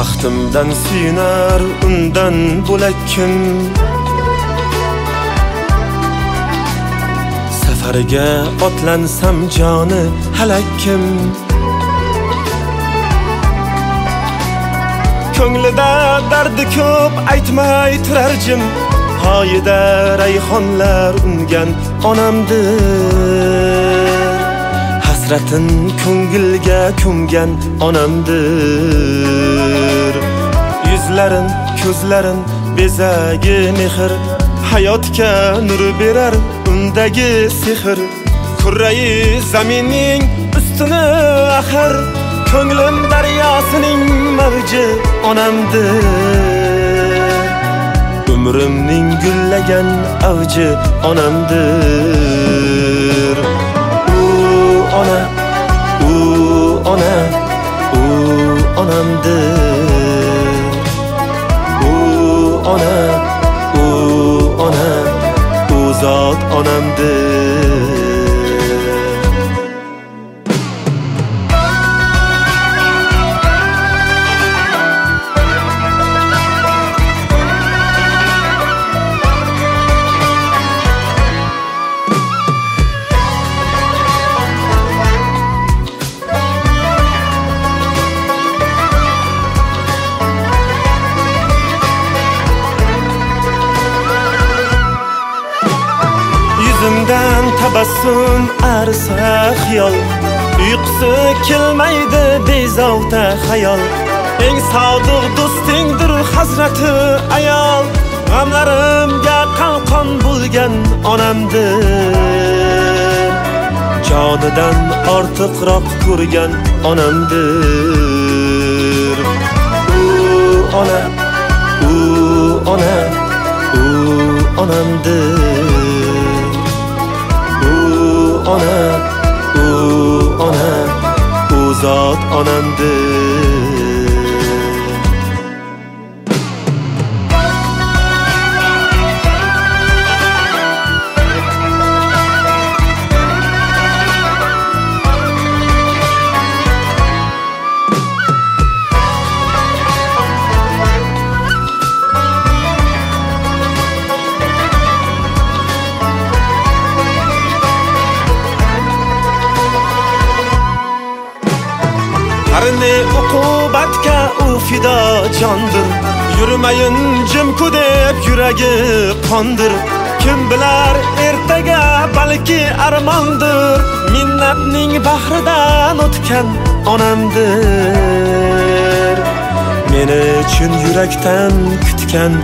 Baxtimdan suyunar undan bo'lak kim? Safarga otlansam joni halak kim? Ko'nglida dardi ko'p aytmay turar jim, Hoyida rayhonlar ungan onamdir. Hasratin ko'ngilga ko'mgan onamdir. Yuzlarin, ko'zlarin bezagi mehr, hayotga nur berar undagi sehr. Kurrai zaminning ustuni axir, ko'nglim daryosining mavji onamdir. Umrimning gullagan avji onamdir. Ona, ona, onamdir. Ona, ona, zot onamdir. Yüzümden tabassum arsa xiyol, uyqusi kelmaydi bezovta xayol. Eng sodiq do'stingdir hazrati ayol, g'amlarimga qalqon bo'lgan onamdir. Jonidan ortiqroq ko'rgan onamdir. Ona, ona, onamdir. Ona, ona, zot onamdir. Harni uqubatga u fido jondir, yurmayin jimku deb yuragi qondir. Kim bilar ertaga balki armondir, minnatning bahridan o'tgan onamdir. Meni uchun yurakdan kutgan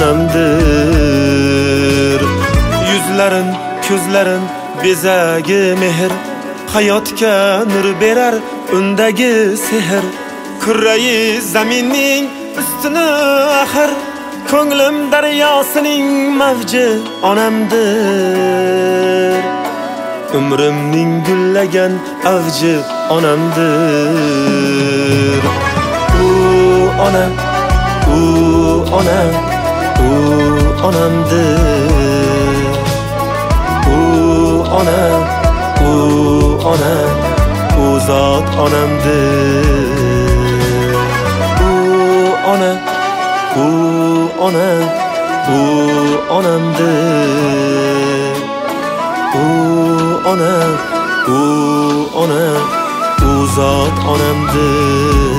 onamdir. Yuzlarin, ko'zlarin bezagi mehr, hayotga nur berar undagi sehr. Kurrai zaminning ustuni axir, ko'nglim daryosining mavji onamdir. Umrimning gullagan avji onamdir. Ona, ona, onamdir. Ona, ona, zot onamdir. Ona, ona, onamdir. Ona, ona, zot onamdir.